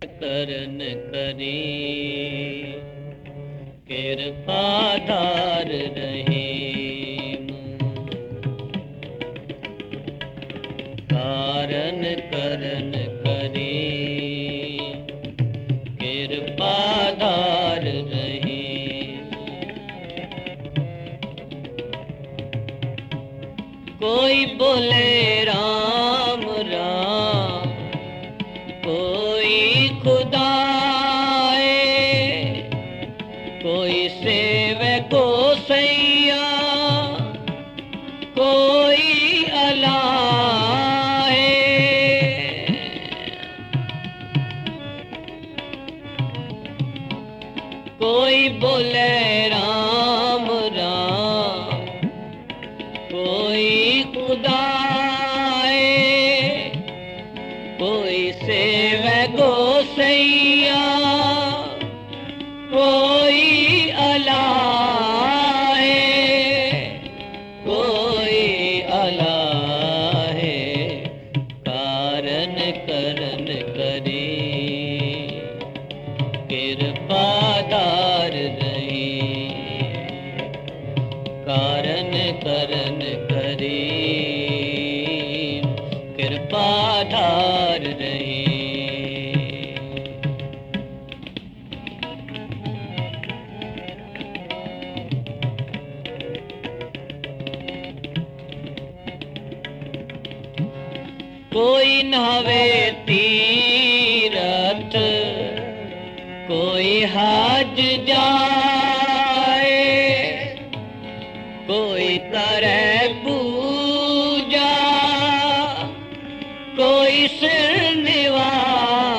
करन करी कृपाधार रहीम। कारण करन करी कृपाधार रहीम। कोई बोले राम राम, कोई खुदाए, कोई सेवे को सैया, कोई अल्लाह है। कोई बोले राम राम, कोई खुदाए, कोई सेवे को सैया, कोई अल्लाह है, कोई अल्लाह है। कारण करन करी कृपादार रही। कारण करन करी कृपाधार रही। कोई नहावे तीरथ, कोई हज जाए, कोई करे पूजा, कोई सिर निवाए।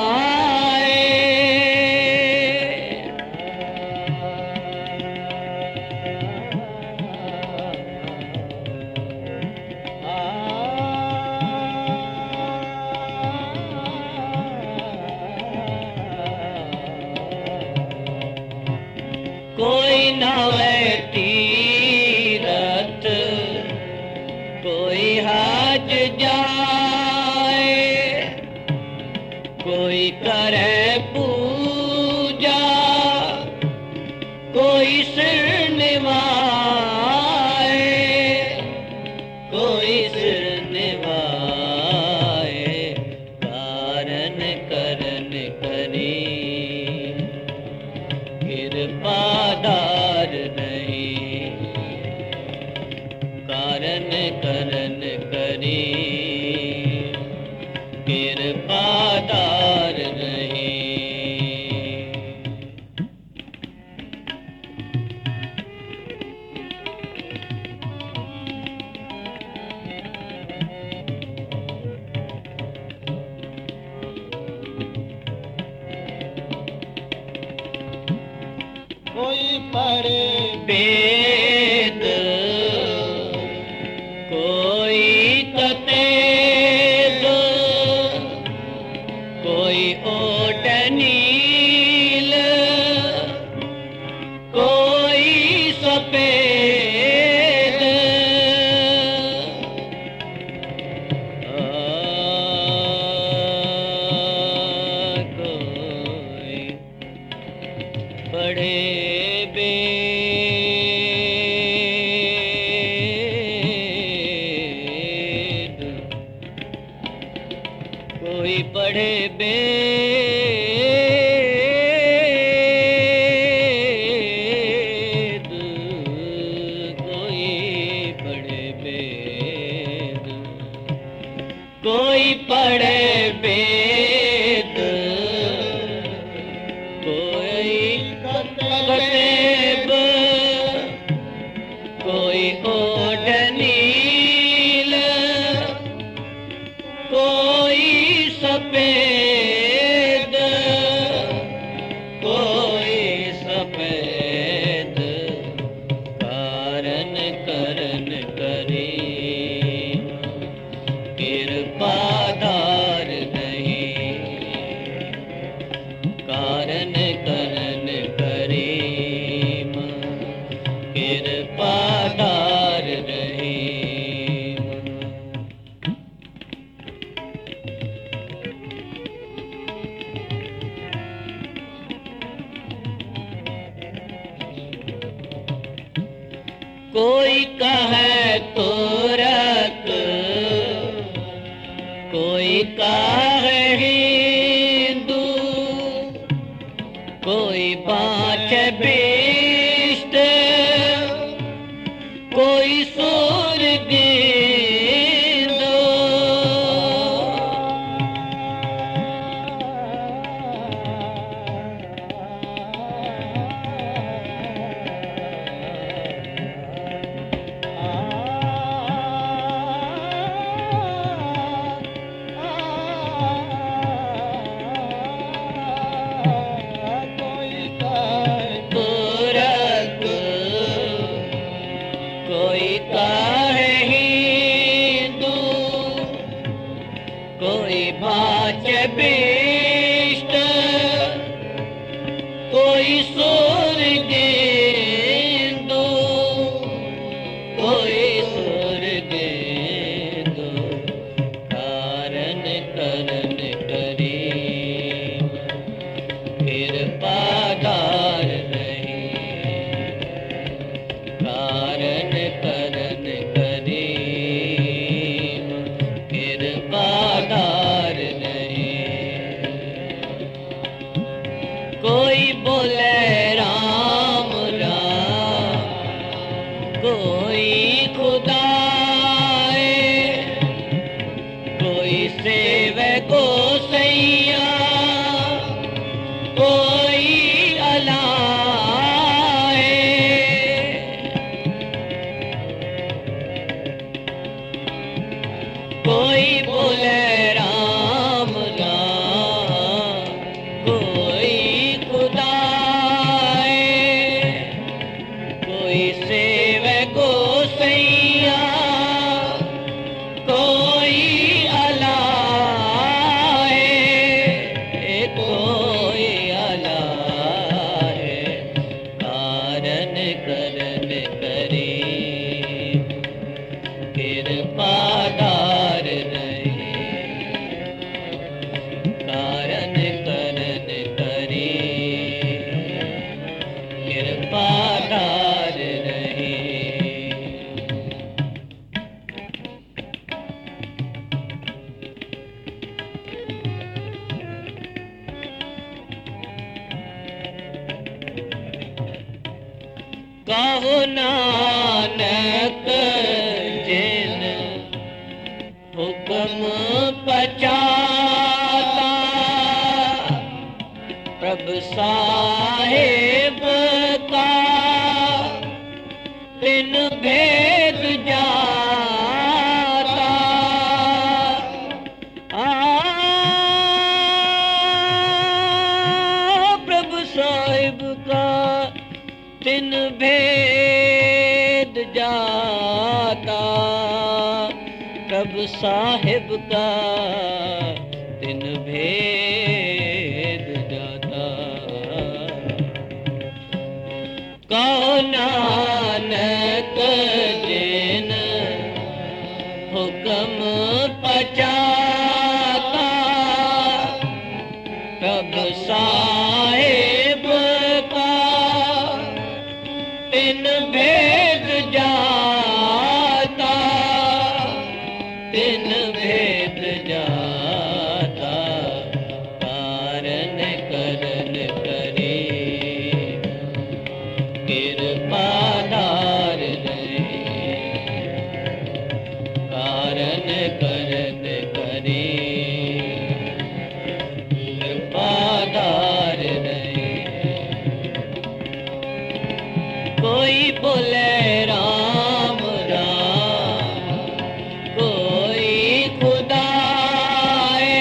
कोई नहावे तीरथ, कोई हज जाए, कोई करे पूजा, कोई सिर निवाए, कोई सिर निवाए। कारण करन करी कृपादार नहीं। कारण करन करी कृपादार नहीं। कोई पढ़े वेद, कोई ततेद, कोई ओट नील, कोई सफेद। कोई पढ़े कोई पढ़े वेद, कोई पढ़े वेद, कोई पढ़े वेद, कोई कतेब, कोई ओढ़ नील, कोई सफेद, कोई सफेद। कारण करन करी कृपाधार नहीं। कारण करन करी कृपाधार नहीं। कोई कहे तुरक, कोई कहे हिंदू, कोई पांच बिष्ट, कोई सूरगिंदू। कोई कहे हिंदू, कोई पांच बिष्ट, कोई सूरगिंदू, कोई सूरगिंदू। कारण करन करी कृपागार कारण करन करीम कृपागार नहीं। कोई बोले राम राम, कोई खुदाए, कोई सेवे गोसैया, कोई अलाए। कोई बोले राम राम, कोई खुदाए, कोई सेवे गोसैया, कोई अलाए, कोई अलाए। कारण करन करी कृपागार नहीं। कारण करन करी कृपागार नहीं। कहो नानक जिन हुक्म पचाता, प्रभु साहिब का तिन भेद जाता। प्रभु साहिब का तिन भेद जाता, प्रभु साहिब का तिन भेद जाता। कहो नानक जिन हुक्म पचाता, प्रभु साहिब का तिन भेद जाता, तिन भेद जाता। कारण करन करी कृपागार नहीं। कारण करन करी कृपागार नहीं। कोई बोले राम राम, कोई खुदाए,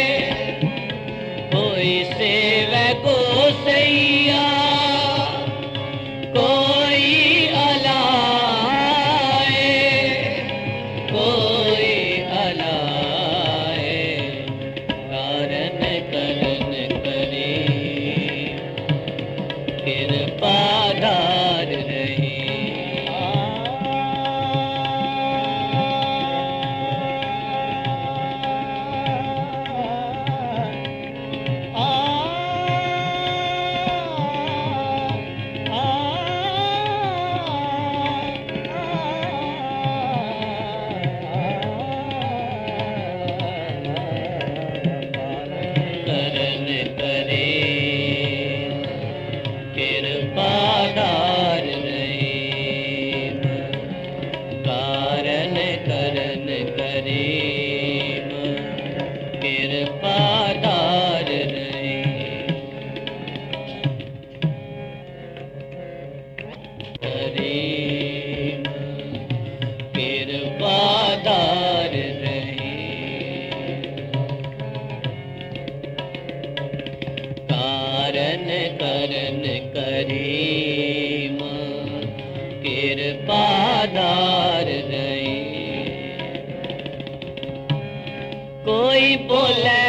कोई सेवे गोसैया, कोई अलाए, कोई अलाए। कारण करन करी कृपागार नहीं। धारण करन करीम कृपाधार रही। कोई बोले